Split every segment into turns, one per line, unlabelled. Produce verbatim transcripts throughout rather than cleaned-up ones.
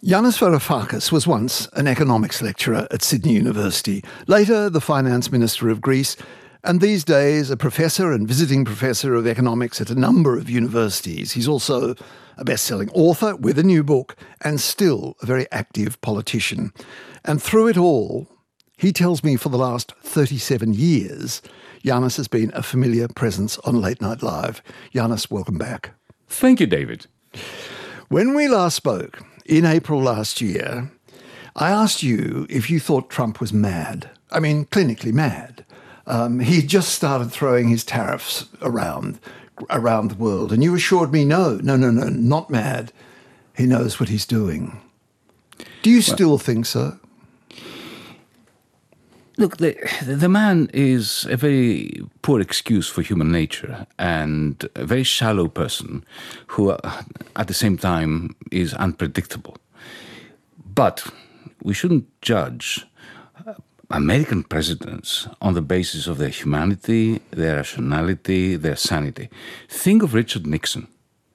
Yanis Varoufakis was once an economics lecturer at Sydney University, later the finance minister of Greece, and these days a professor and visiting professor of economics at a number of universities. He's also a best-selling author with a new book and still a very active politician. And through it all, he tells me for the last thirty-seven years, Yanis has been a familiar presence on Late Night Live. Yanis, welcome back.
Thank you, David.
When we last spoke, in April last year, I asked you if you thought Trump was mad. I mean, clinically mad. Um, he just started throwing his tariffs around, around the world. And you assured me, no, no, no, no, not mad. He knows what he's doing. Do you still well, think so?
Look, the, the man is a very poor excuse for human nature and a very shallow person who, uh, at the same time, is unpredictable. But we shouldn't judge uh, American presidents on the basis of their humanity, their rationality, their sanity. Think of Richard Nixon.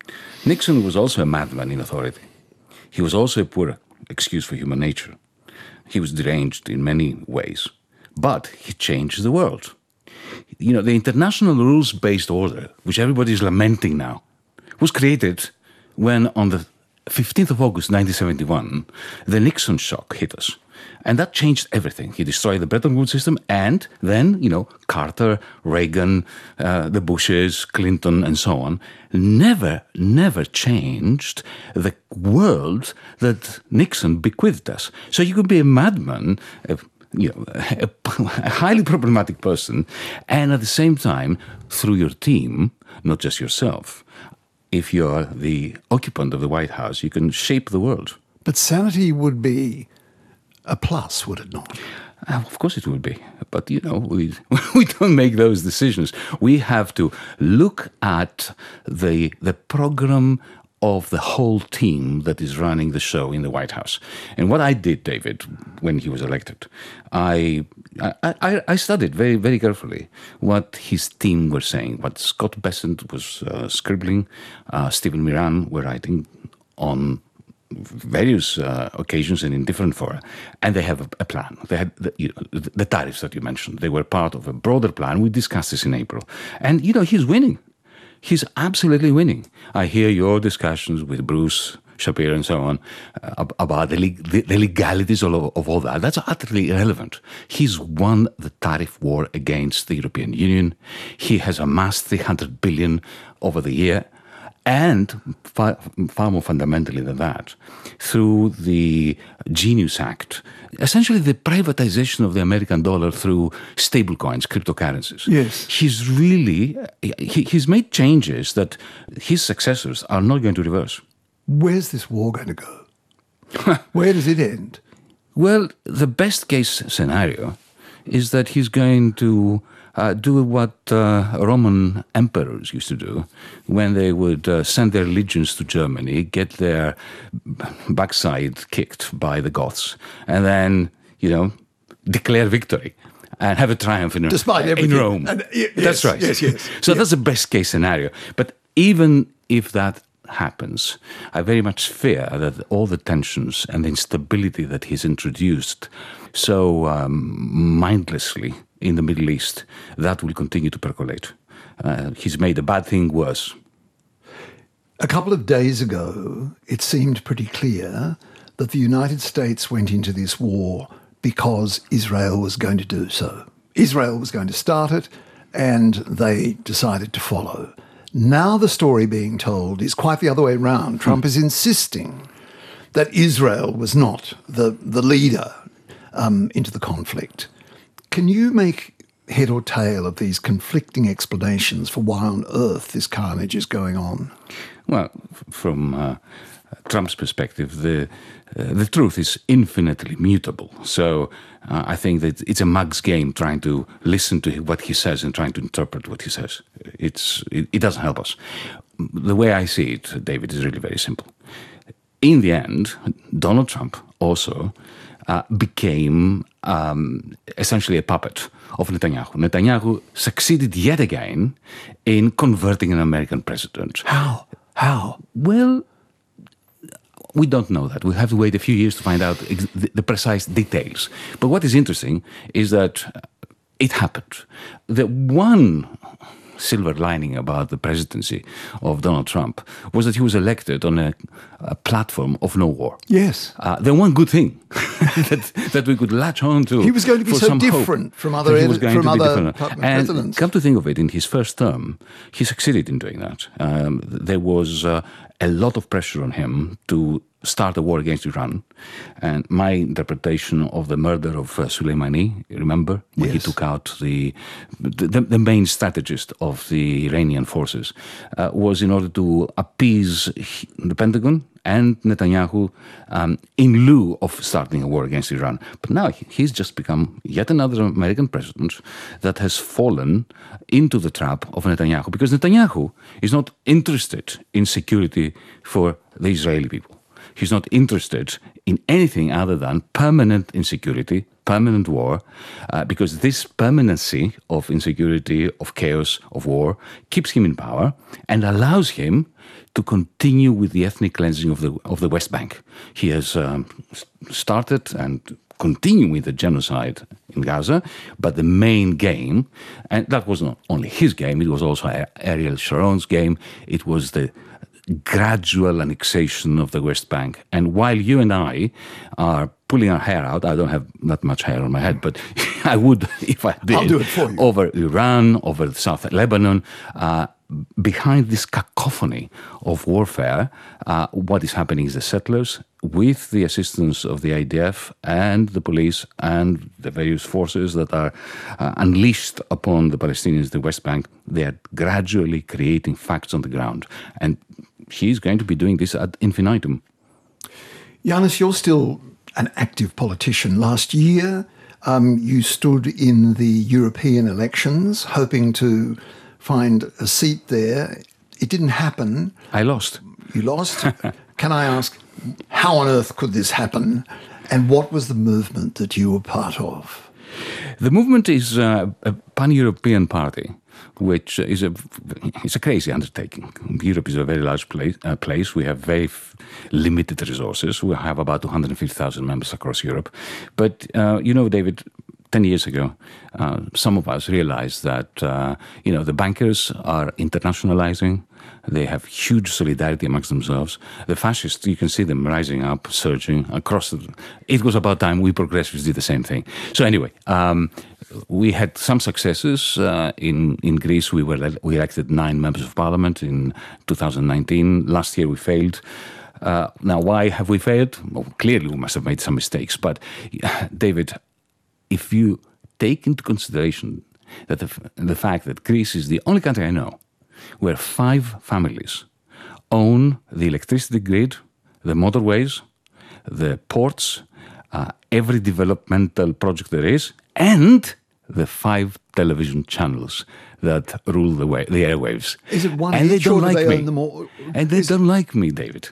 Nixon was also a madman in authority. He was also a poor excuse for human nature. He was deranged in many ways. But he changed the world. You know, the international rules-based order, which everybody is lamenting now, was created when on the fifteenth of August nineteen seventy-one, the Nixon shock hit us. And that changed everything. He destroyed the Bretton Woods system, and then, you know, Carter, Reagan, uh, the Bushes, Clinton, and so on, never, never changed the world that Nixon bequeathed us. So you could be a madman, a, you know, a, a highly problematic person, and at the same time, through your team, not just yourself, if you're the occupant of the White House, you can shape the world.
But sanity would be a plus, would it not?
Uh, of course it would be. But, you know, we we don't make those decisions. We have to look at the the program of the whole team that is running the show in the White House. And what I did, David, when he was elected, I I, I, I studied very, very carefully what his team were saying, what Scott Bessent was uh, scribbling, uh, Stephen Miran were writing on various uh, occasions and in different fora, and they have a, a plan. They had the, you know, the, the tariffs that you mentioned. They were part of a broader plan. We discussed this in April. And, you know, he's winning. He's absolutely winning. I hear your discussions with Bruce Shapiro and so on uh, about the, leg- the, the legalities of, of all that. That's utterly irrelevant. He's won the tariff war against the European Union. He has amassed three hundred billion over the year. And far, far more fundamentally than that, through the Genius Act, essentially the privatization of the American dollar through stablecoins, cryptocurrencies.
Yes.
He's really, he, he's made changes that his successors are not going to reverse.
Where's this war going to go? Where does it end?
Well, the best case scenario is that he's going to Uh, do what uh, Roman emperors used to do when they would uh, send their legions to Germany, get their backside kicked by the Goths, and then, you know, declare victory and have a triumph in,
Despite everything.
in Rome.
And, y- yes,
that's right.
Yes, yes.
So
yes.
that's the best case scenario. But even if that happens, I very much fear that all the tensions and the instability that he's introduced so um, mindlessly in the Middle East, that will continue to percolate. Uh, he's made a bad thing worse.
A couple of days ago, it seemed pretty clear that the United States went into this war because Israel was going to do so. Israel was going to start it, and they decided to follow. Now the story being told is quite the other way around. Trump is insisting that Israel was not the, the leader um, into the conflict. Can you make head or tail of these conflicting explanations for why on earth this carnage is going on?
Well, from uh, Trump's perspective, the uh, the truth is infinitely mutable. So uh, I think that it's a mug's game trying to listen to what he says and trying to interpret what he says. It's it, it doesn't help us. The way I see it, David, is really very simple. In the end, Donald Trump also uh, became um, essentially a puppet of Netanyahu. Netanyahu succeeded yet again in converting an American president.
How? How?
Well, we don't know that. We'll have to wait a few years to find out ex- the, the precise details. But what is interesting is that it happened. The one silver lining about the presidency of Donald Trump was that he was elected on a, a platform of no war.
Yes.
Uh, the one good thing that, that we could latch on to.
He was going to be
for
so
some
different
hope
from other,
that he was
edi-
going
from
to be
other
different.
pu-
And
presidents.
come to think of it, in his first term, he succeeded in doing that. Um, there was uh, a lot of pressure on him to start a war against Iran. And my interpretation of the murder of uh, Soleimani, remember, when
Yes.
he took out the, the the main strategist of the Iranian forces, uh, was in order to appease the Pentagon and Netanyahu um, in lieu of starting a war against Iran. But now he's just become yet another American president that has fallen into the trap of Netanyahu, because Netanyahu is not interested in security for the Israeli people. He's not interested in anything other than permanent insecurity, permanent war, uh, because this permanency of insecurity, of chaos, of war, keeps him in power and allows him to continue with the ethnic cleansing of the of the West Bank. He has um, started and continue with the genocide in Gaza, but the main game, and that was not only his game, it was also Ariel Sharon's game, it was the gradual annexation of the West Bank. And while you and I are pulling our hair out, I don't have that much hair on my head, but I would if I did.
I'll do it for you.
Over Iran, over South Lebanon, uh, behind this cacophony of warfare, uh, what is happening is the settlers, with the assistance of the I D F and the police and the various forces that are uh, unleashed upon the Palestinians, the West Bank, they are gradually creating facts on the ground. And he's going to be doing this ad infinitum.
Yanis, you're still an active politician. Last year, um, you stood in the European elections, hoping to find a seat there. It didn't happen.
I lost.
You lost. Can I ask, how on earth could this happen? And what was the movement that you were part of?
The movement is uh, a pan-European party, which is a it's a crazy undertaking. Europe is a very large place. Uh, place. We have very f- limited resources. We have about two hundred fifty thousand members across Europe. But, uh, you know, David, ten years ago, uh, some of us realized that, uh, you know, the bankers are internationalizing. They have huge solidarity amongst themselves. The fascists, you can see them rising up, surging across. The, it was about time we progressives did the same thing. So anyway, um, we had some successes. Uh, in, in Greece, we were we elected nine members of parliament in two thousand nineteen. Last year, we failed. Uh, now, why have we failed? Well, clearly, we must have made some mistakes. But, David, if you take into consideration that the, the fact that Greece is the only country I know where five families own the electricity grid, the motorways, the ports, uh, every developmental project there is, and the five television channels that rule the, way, the airwaves.
Is it one
and
each,
they don't
or do
like
they
me.
own them all?
And they
Is-
don't like me, David.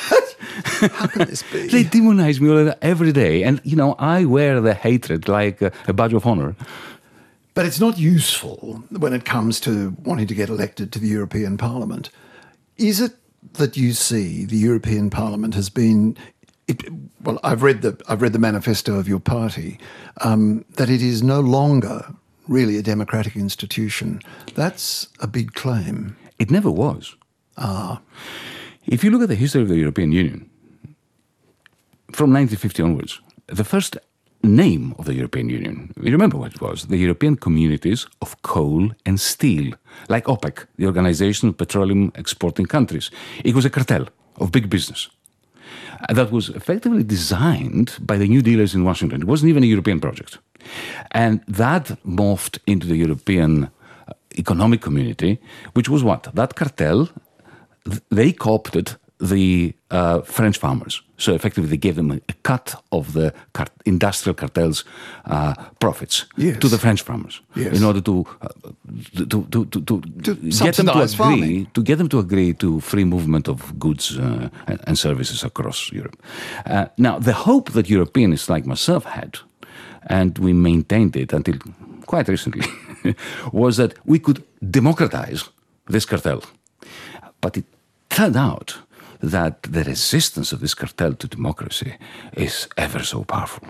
How can this be?
They demonize me all- every day. And, you know, I wear the hatred like a, a badge of honor.
But it's not useful when it comes to wanting to get elected to the European Parliament. Is it that you see the European Parliament has been, it, well, I've read the I've read the manifesto of your party, um, that it is no longer really a democratic institution? That's a big claim.
It never was.
Ah,
If you look at the history of the European Union, from nineteen fifty onwards, the first name of the European Union, you remember what it was? The European Communities of Coal and Steel, like OPEC, the Organization of Petroleum Exporting Countries. It was a cartel of big business that was effectively designed by the New Dealers in Washington. It wasn't even a European project. And that morphed into the European Economic Community, which was what? That cartel, they co-opted the uh, French farmers. So effectively they gave them a cut of the car- industrial cartel's uh, profits
Yes.
to the French farmers
Yes.
in order to, uh, to, to, to, to,
To
get them to
subsidise
agree
farming.
to get them to agree to free movement of goods uh, and, and services across Europe. Uh, now, the hope that Europeans like myself had, and we maintained it until quite recently, was that we could democratize this cartel. But it turned out that the resistance of this cartel to democracy is ever so powerful.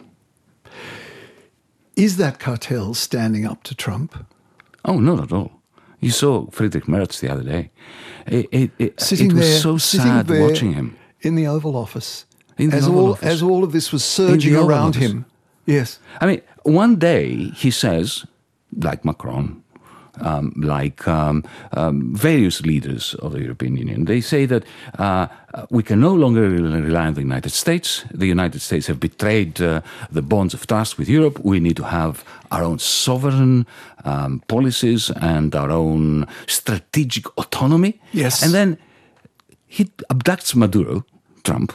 Is that cartel standing up to Trump?
Oh, not at all. You saw Friedrich Merz the other day. It, it, it,
sitting
it was
there,
so sad watching him.
In the Oval Office.
In the
as,
Oval
all,
Office.
as all of this was surging around him. Yes.
I mean, one day he says, like Macron, um, like um, um, various leaders of the European Union, they say that uh, we can no longer rely on the United States. The United States have betrayed uh, the bonds of trust with Europe. We need to have our own sovereign um, policies and our own strategic autonomy.
Yes.
And then he abducts Maduro, Trump,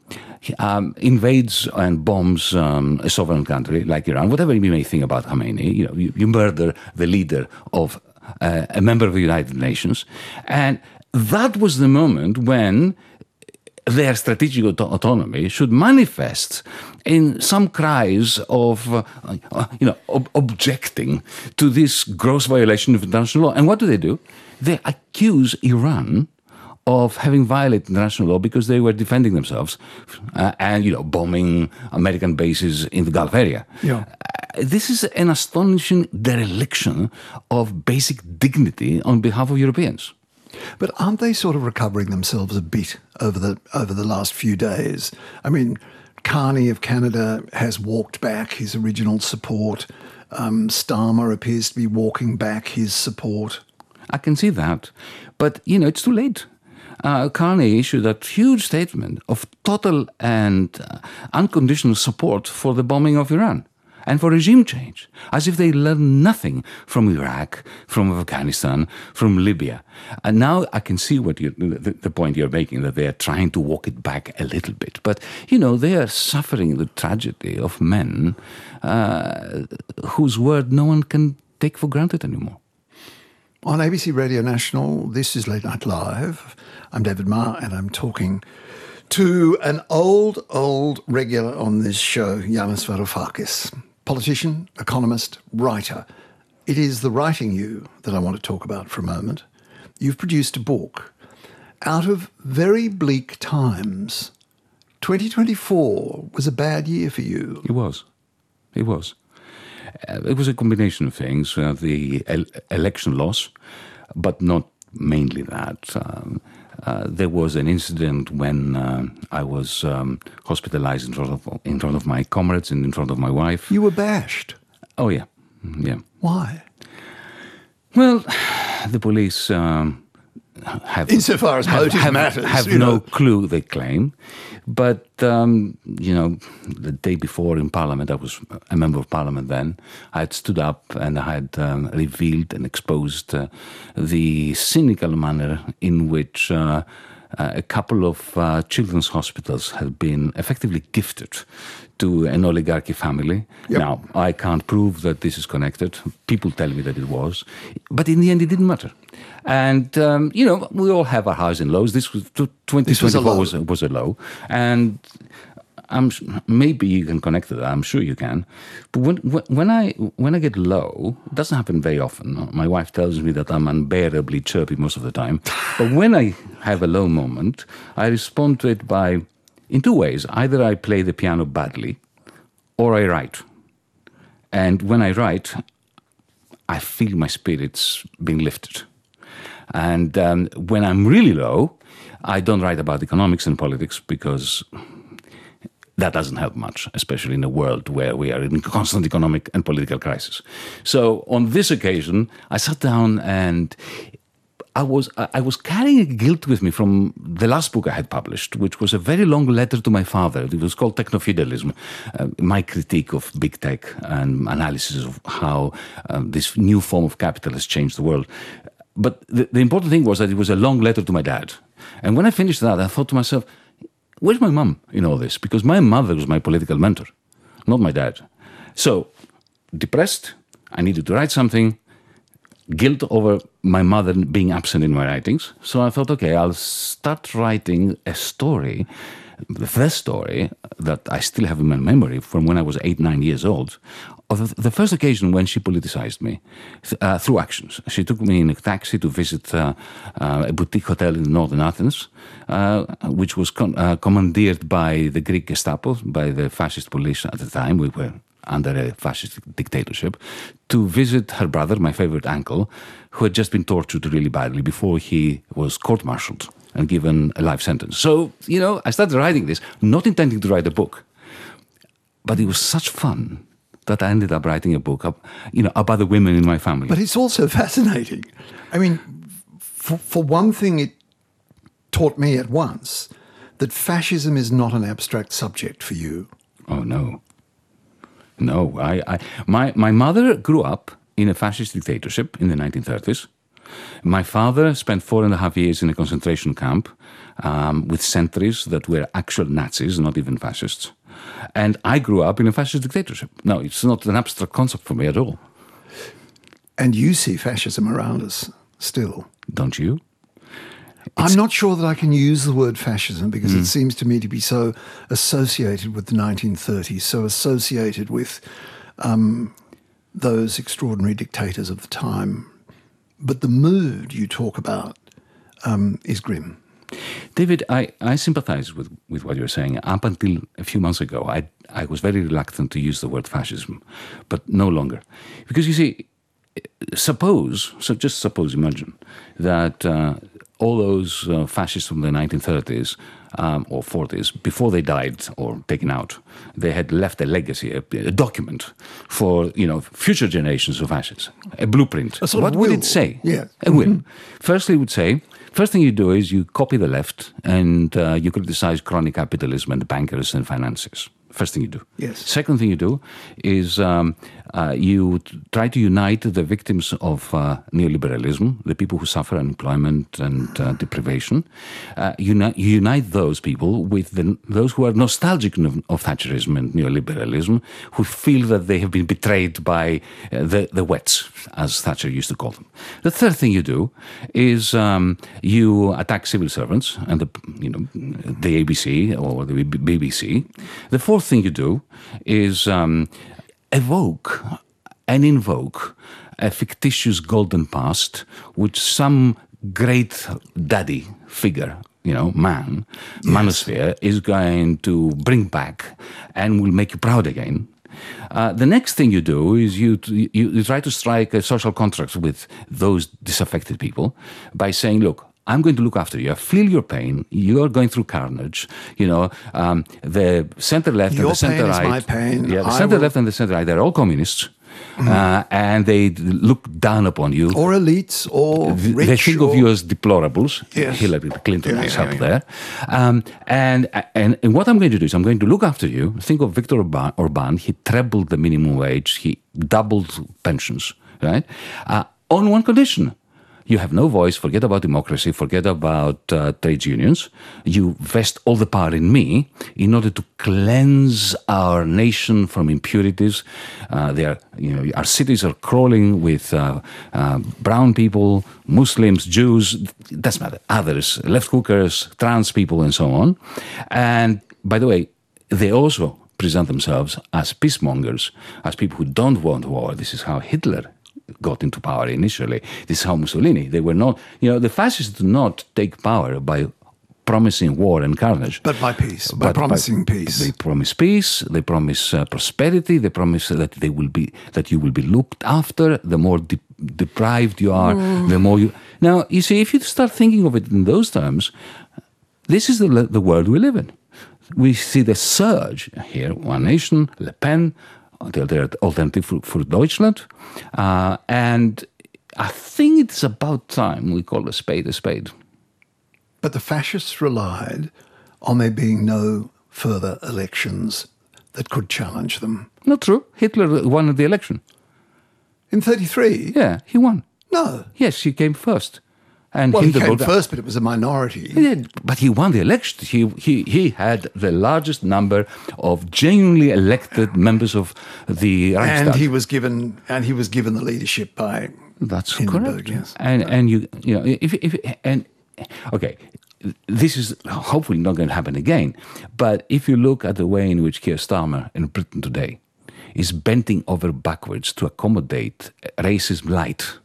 Um, invades and bombs um, a sovereign country like Iran, whatever you may think about Khamenei, you know, you, you murder the leader of uh, a member of the United Nations. And that was the moment when their strategic auto- autonomy should manifest in some cries of, uh, uh, you know, ob- objecting to this gross violation of international law. And what do they do? They accuse Iran of having violated international law because they were defending themselves uh, and, you know, bombing American bases in the Gulf area.
Yeah.
Uh, this is an astonishing dereliction of basic dignity on behalf of Europeans.
But aren't they sort of recovering themselves a bit over the over the last few days? I mean, Carney of Canada has walked back his original support. Um, Starmer appears to be walking back his support.
I can see that. But, you know, it's too late. Uh, Carney issued that huge statement of total and uh, unconditional support for the bombing of Iran and for regime change, as if they learned nothing from Iraq, from Afghanistan, from Libya. And now I can see what you, the, the point you're making, that they are trying to walk it back a little bit. But, you know, they are suffering the tragedy of men uh, whose word no one can take for granted anymore.
On A B C Radio National, this is Late Night Live. I'm David Marr, and I'm talking to an old, old regular on this show, Yanis Varoufakis, politician, economist, writer. It is the writing you that I want to talk about for a moment. You've produced a book out of very bleak times. twenty twenty-four was a bad year for you.
It was. It was. Uh, it was a combination of things, uh, the el- election loss, but not mainly that. Um, uh, there was an incident when uh, I was um, hospitalized in front of in front of my comrades and in front of my wife.
You were bashed.
Oh, yeah. Yeah.
Why?
Well, the police um, have...
Insofar as motive
have,
matters.
Have
you
no
know.
clue, they claim. But, um, you know, the day before in Parliament, I was a member of Parliament then, I had stood up and I had um, revealed and exposed uh, the cynical manner in which uh, uh, a couple of uh, children's hospitals had been effectively gifted to an oligarchy family.
Yep.
Now, I can't prove that this is connected. People tell me that it was. But in the end, it didn't matter. And, um, you know, we all have our highs and lows. This was twenty twenty-four was, was a low. And I'm maybe you can connect to that. I'm sure you can. But when when I when I get low, it doesn't happen very often. My wife tells me that I'm unbearably chirpy most of the time. But when I have a low moment, I respond to it by in two ways. Either I play the piano badly, or I write. And when I write, I feel my spirits being lifted. And um, when I'm really low, I don't write about economics and politics because that doesn't help much, especially in a world where we are in constant economic and political crisis. So on this occasion, I sat down and I was I was carrying a guilt with me from the last book I had published, which was a very long letter to my father. It was called Technofeudalism, uh, my critique of big tech and analysis of how um, this new form of capital has changed the world. But the, the important thing was that it was a long letter to my dad. And when I finished that, I thought to myself, where's my mum in all this? Because my mother was my political mentor, not my dad. So, depressed, I needed to write something, guilt over my mother being absent in my writings. So I thought, okay, I'll start writing a story, the story that I still have in my memory from when I was eight, nine years old, of the first occasion when she politicized me uh, through actions. She took me in a taxi to visit uh, uh, a boutique hotel in northern Athens, uh, which was con- uh, commandeered by the Greek Gestapo, by the fascist police at the time. We were under a fascist dictatorship, to visit her brother, my favorite uncle, who had just been tortured really badly before he was court-martialed and given a life sentence. So, you know, I started writing this, not intending to write a book, but it was such fun that I ended up writing a book, you know, about the women in my family.
But it's also fascinating. I mean, for, for one thing, it taught me at once that fascism is not an abstract subject for you.
Oh, no. No, I, I, my, my mother grew up in a fascist dictatorship in the nineteen thirties. My father spent four and a half years in a concentration camp um, with sentries that were actual Nazis, not even fascists. And I grew up in a fascist dictatorship. No, it's not an abstract concept for me at all.
And you see fascism around us still.
Don't you?
It's, I'm not sure that I can use the word fascism because mm. it seems to me to be so associated with the nineteen thirties, so associated with um, those extraordinary dictators of the time. But the mood you talk about um, is grim.
David, I, I sympathize with, with what you're saying. Up until a few months ago, I, I was very reluctant to use the word fascism, but no longer. Because you see, suppose, so just suppose, imagine, that uh, all those uh, fascists from the nineteen thirties um, or forties, before they died or taken out, they had left a legacy, a, a document for, you know, future generations of fascists, a blueprint.
A sort
what
of
would
will.
it say?
Yeah.
A will. Firstly, it would say, first thing you do is you copy the left and uh, you criticize crony capitalism and bankers and financiers. First thing you do.
Yes.
Second thing you do is um, uh, you t- try to unite the victims of uh, neoliberalism, the people who suffer unemployment and uh, deprivation. Uh, uni- you unite those people with the, those who are nostalgic of, of Thatcherism and neoliberalism, who feel that they have been betrayed by uh, the, the wets, as Thatcher used to call them. The third thing you do is um, you attack civil servants and the, you know, the A B C or the B B C. The fourth thing you do is um, evoke and invoke a fictitious golden past which some great daddy figure, you know, man, yes. manosphere, is going to bring back and will make you proud again. Uh, the next thing you do is you, you you try to strike a social contract with those disaffected people by saying, look, I'm going to look after you. I feel your pain. You are going through carnage. You know, um, the center left
your
and the center
pain
right.
Is my pain.
Yeah, the
I
center
will...
left and the center right. They're all communists, mm. uh, and they look down upon you.
Or elites, or rich.
They think
or...
of you as deplorables.
Yes.
Hillary Clinton
yeah,
is
yeah,
up
yeah.
there. Um, and, and and what I'm going to do is I'm going to look after you. Think of Viktor Orban. Orban. He trebled the minimum wage. He doubled pensions. Right, uh, on one condition. You have no voice, forget about democracy, forget about uh, trade unions. You vest all the power in me in order to cleanse our nation from impurities. Uh, they are, you know, our cities are crawling with uh, uh, brown people, Muslims, Jews, doesn't matter, others, left hookers, trans people, and so on. And by the way, they also present themselves as peacemongers, as people who don't want war. This is how Hitler got into power initially. This is how Mussolini, they were not, you know, the fascists did not take power by promising war and carnage.
But by peace, by promising
by,
peace.
They promise peace, they promise uh, prosperity, they promise that they will be, that you will be looked after, the more de- deprived you are, mm. the more you... Now, you see, if you start thinking of it in those terms, this is the, the world we live in. We see the surge here, One Nation, Le Pen, the Alternative for, for Deutschland. Uh, and I think it's about time we call a spade a spade.
But the fascists relied on there being no further elections that could challenge them.
Not true. Hitler won the election.
In thirty-three?
Yeah, he won.
No.
Yes, he came first. And
well, he came
vote.
first, but it was a minority.
Yeah, but he won the election. He, he, he had the largest number of genuinely elected members of the Reichstag.
And he was given, and he was given the leadership by
That's
Hindenburg,
correct.
Yes.
And and you you know if if and okay, this is hopefully not going to happen again. But if you look at the way in which Keir Starmer in Britain today is bending over backwards to accommodate racism light,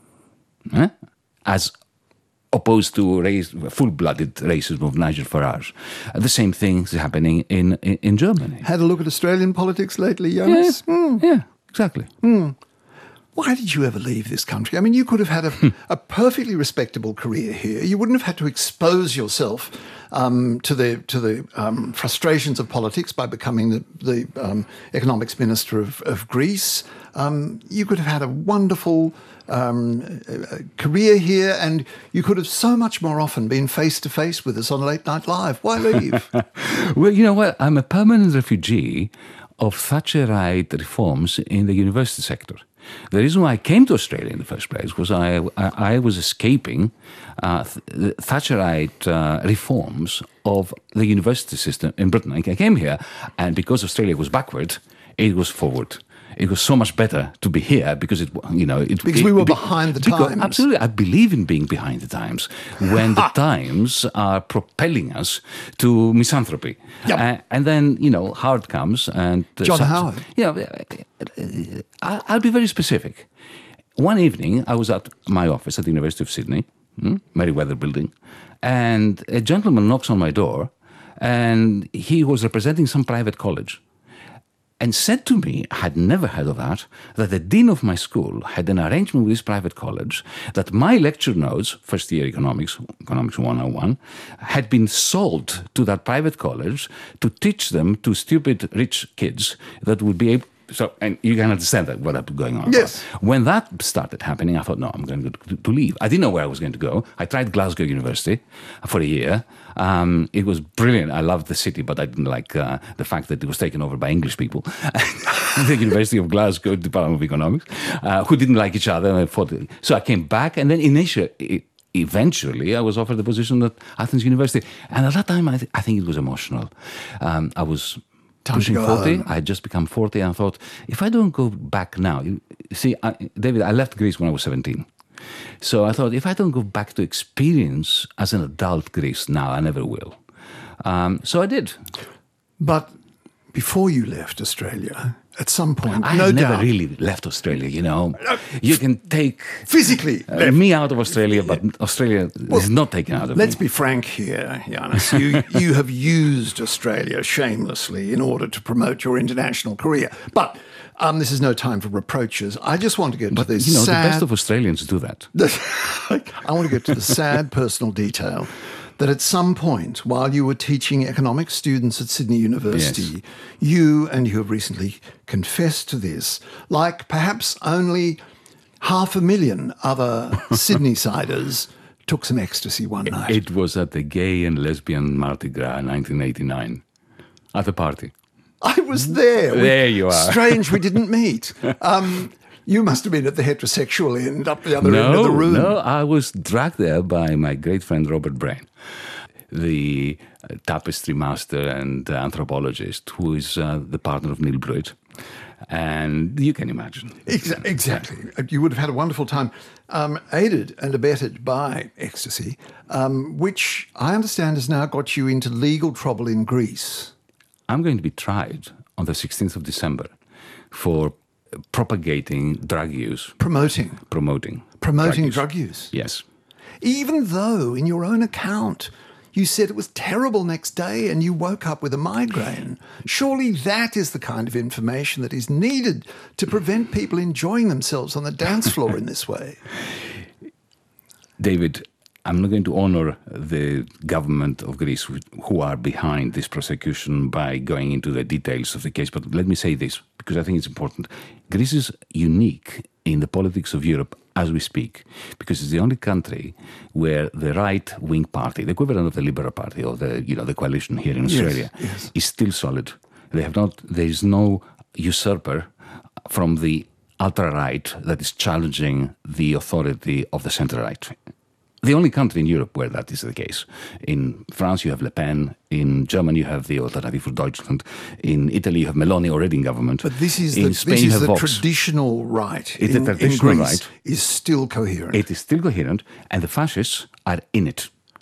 eh? as opposed to race, full-blooded racism of Nigel Farage. Uh, the same thing is happening in, in, in Germany.
Had a look at Australian politics lately, Jonas?
Yeah,
Mm.
yeah exactly.
Mm. Why did you ever leave this country? I mean, you could have had a, a perfectly respectable career here. You wouldn't have had to expose yourself um, to the to the um, frustrations of politics by becoming the, the um, economics minister of, of Greece. Um, you could have had a wonderful um, career here, and you could have so much more often been face to face with us on Late Night Live. Why leave?
Well, you know what? I'm a permanent refugee of Thatcherite reforms in the university sector. The reason why I came to Australia in the first place was I, I, I was escaping uh, th- Thatcherite uh, reforms of the university system in Britain. I came here, and because Australia was backward, it was forward. It was so much better to be here because it, you know, it,
because
it,
we were
be,
behind the
because,
times.
Absolutely, I believe in being behind the times when the times are propelling us to misanthropy.
Yep.
Uh, and then, you know, Howard comes and uh,
John
so,
Howard.
You know, I, I'll be very specific. One evening, I was at my office at the University of Sydney, hmm, Merriweather Building, and a gentleman knocks on my door, and he was representing some private college, and said to me, I had never heard of that, that the dean of my school had an arrangement with this private college that my lecture notes, first year economics, economics one oh one, had been sold to that private college to teach them to stupid rich kids that would be able. So, and you can understand that what was going on.
Yes.
When that started happening, I thought, no, I'm going to, to leave. I didn't know where I was going to go. I tried Glasgow University for a year. Um, it was brilliant. I loved the city, but I didn't like uh, the fact that it was taken over by English people. The University of Glasgow Department of Economics, uh, who didn't like each other. And I fought. So I came back, and then in Asia, it, eventually I was offered the position at Athens University. And at that time, I, th- I think it was emotional. Um, I was... Pushing forty, home. I had just become forty, and I thought, if I don't go back now, you see, I, David, I left Greece when I was seventeen. So I thought, if I don't go back to experience as an adult Greece now, I never will. Um, so I did.
But before you left Australia, at some point,
I
no
have never
doubt,
really left Australia, you know. You can take
physically
uh, me out of Australia, but Australia well, is not taken out of
let's
me.
Let's be frank here, Yanis. You, you have used Australia shamelessly in order to promote your international career. But um, this is no time for reproaches. I just want to get
but,
to this
you know,
sad...
the best of Australians do that.
I want to get to the sad personal detail that at some point, while you were teaching economics students at Sydney University, yes. you, and you have recently confessed to this, like perhaps only half a million other Sydney-siders, took some ecstasy one night.
It was at the Gay and Lesbian Mardi Gras in nineteen eighty-nine, at the party.
I was there.
There
we,
you are.
Strange we didn't meet. Um, You must have been at the heterosexual end, up the other
no,
end of the room.
No, I was dragged there by my great friend Robert Brain, the uh, tapestry master and uh, anthropologist, who is uh, the partner of Neil Bruitt. And you can imagine.
Exa- exactly. You would have had a wonderful time, um, aided and abetted by ecstasy, um, which I understand has now got you into legal trouble in Greece.
I'm going to be tried on the sixteenth of December for propagating drug use.
Promoting.
Promoting.
Promoting
drug
use. drug use.
Yes.
Even though in your own account you said it was terrible next day and you woke up with a migraine. Surely that is the kind of information that is needed to prevent people enjoying themselves on the dance floor in this way.
David, I'm not going to honor the government of Greece who are behind this prosecution by going into the details of the case. But let me say this, because I think it's important. Greece is unique in the politics of Europe as we speak, because it's the only country where the right-wing party, the equivalent of the Liberal Party or the, you know, the coalition here in Australia, yes, yes. is still solid. They have not, there is no usurper from the ultra-right that is challenging the authority of the centre-right. The only country in Europe where that is the case. In France, you have Le Pen. In Germany, you have the Alternative for Deutschland. In Italy, you have Meloni already in government.
But this is
in
the,
Spain,
this is the
Vox.
traditional right.
It's
in,
the traditional
in Greece
right.
is still coherent.
It is still coherent, and the fascists are in it.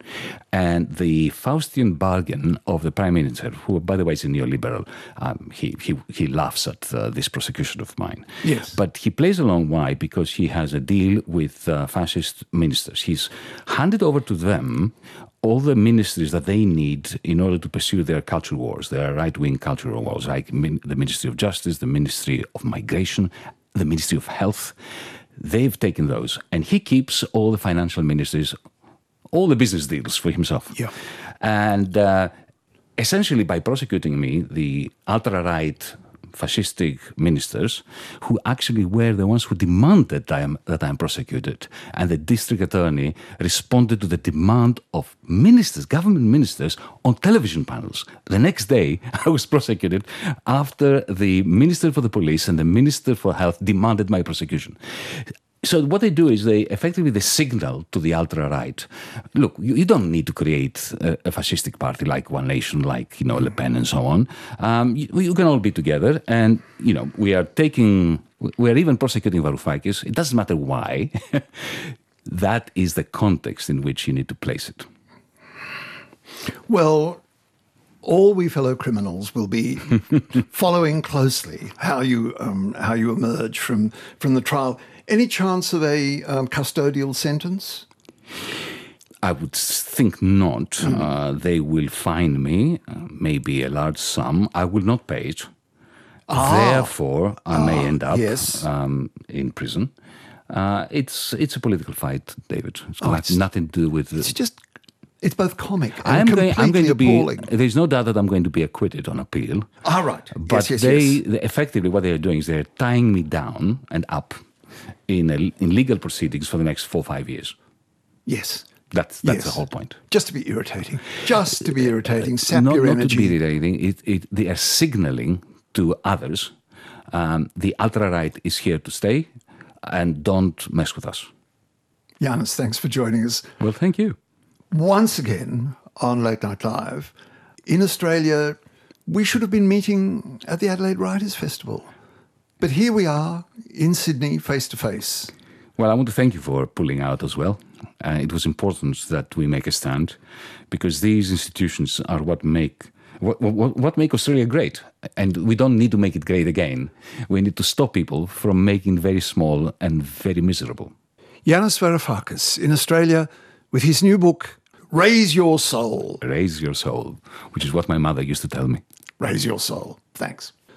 And the Faustian bargain of the Prime Minister, who, by the way, is a neoliberal, um, he, he, he laughs at uh, this prosecution of mine.
Yes.
But he plays along. Why? Because he has a deal with uh, fascist ministers. He's handed over to them all the ministries that they need in order to pursue their culture wars, their right-wing cultural wars, like min- the Ministry of Justice, the Ministry of Migration, the Ministry of Health. They've taken those. And he keeps all the financial ministries, all the business deals for himself.
Yeah.
And uh, essentially, by prosecuting me, the ultra-right fascistic ministers, who actually were the ones who demanded that I am, that I am prosecuted, and the district attorney responded to the demand of ministers, government ministers, on television panels. The next day, I was prosecuted after the Minister for the Police and the Minister for Health demanded my prosecution. So what they do is they effectively they signal to the ultra-right, look, you, you don't need to create a, a fascistic party like One Nation, like, you know, Le Pen and so on. Um, you, you can all be together, and, you know, we are taking, we are even prosecuting Varoufakis. It doesn't matter why. That is the context in which you need to place it.
Well, all we fellow criminals will be following closely how you um, how you emerge from from the trial. Any chance of a um, custodial sentence?
I would think not. Mm. Uh, they will fine me, uh, maybe a large sum. I will not pay it. Ah. Therefore, I ah, may end up
yes.
um, in prison. Uh, it's it's a political fight, David. It's got oh, it's, nothing to do with...
It's just... It's both comic and
I'm
completely
going, I'm going to
appalling.
Be, there's no doubt that I'm going to be acquitted on appeal.
Ah, right.
But
yes, yes,
they,
yes.
they effectively what they're doing is they're tying me down and up in, a, in legal proceedings for the next four or five years.
Yes.
That's that's
yes.
the whole point.
Just to be irritating. Just to be irritating. Sap
not,
your
not
energy.
to be irritating. It, it, they are signaling to others, um, the ultra-right is here to stay, and don't mess with us.
Yanis, thanks for joining us.
Well, thank you.
Once again on Late Night Live. In Australia, we should have been meeting at the Adelaide Writers' Festival. But here we are in Sydney, face to face.
Well, I want to thank you for pulling out as well. Uh, it was important that we make a stand, because these institutions are what make what, what, what make Australia great. And we don't need to make it great again. We need to stop people from making very small and very miserable.
Yanis Varoufakis in Australia with his new book, Raise Your Soul.
Raise Your Soul, which is what my mother used to tell me.
Raise Your Soul. Thanks.